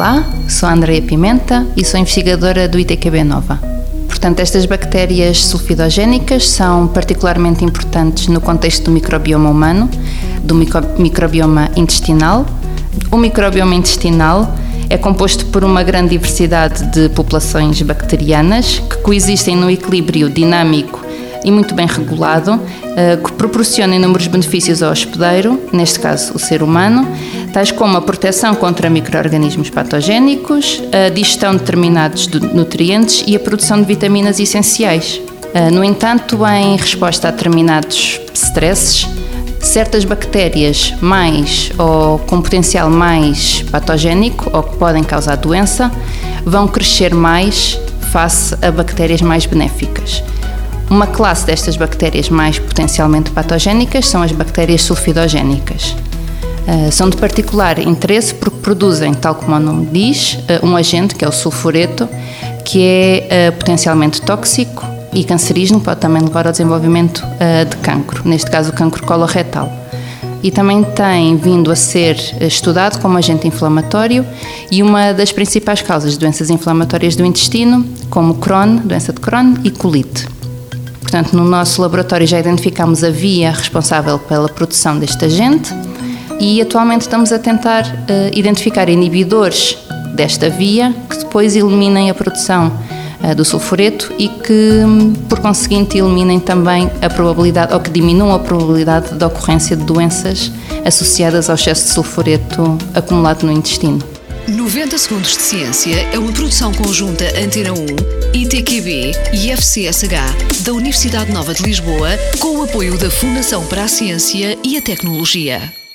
Olá, sou a Andreia Pimenta e sou investigadora do ITQB Nova. Portanto, estas bactérias sulfidogénicas são particularmente importantes no contexto do microbioma humano, do microbioma intestinal. O microbioma intestinal é composto por uma grande diversidade de populações bacterianas que coexistem num equilíbrio dinâmico e muito bem regulado, que proporciona inúmeros benefícios ao hospedeiro, neste caso o ser humano, tais como a proteção contra micro-organismos patogénicos, a digestão de determinados nutrientes e a produção de vitaminas essenciais. No entanto, em resposta a determinados stresses, certas bactérias mais ou com potencial mais patogénico ou que podem causar doença vão crescer mais face a bactérias mais benéficas. Uma classe destas bactérias mais potencialmente patogénicas são as bactérias sulfidogénicas. São de particular interesse porque produzem, tal como o nome diz, um agente que é o sulfureto, que é potencialmente tóxico e cancerígeno, pode também levar ao desenvolvimento de cancro, neste caso o cancro coloretal. E também tem vindo a ser estudado como agente inflamatório e uma das principais causas de doenças inflamatórias do intestino, como Crohn, doença de Crohn e colite. Portanto, no nosso laboratório já identificámos a via responsável pela produção deste agente e atualmente estamos a tentar identificar inibidores desta via que depois eliminem a produção do sulfureto e que, por conseguinte, eliminem também a probabilidade, ou que diminuam a probabilidade de ocorrência de doenças associadas ao excesso de sulfureto acumulado no intestino. 90 Segundos de Ciência é uma produção conjunta Antena 1, ITQB e FCSH da Universidade Nova de Lisboa, com o apoio da Fundação para a Ciência e a Tecnologia.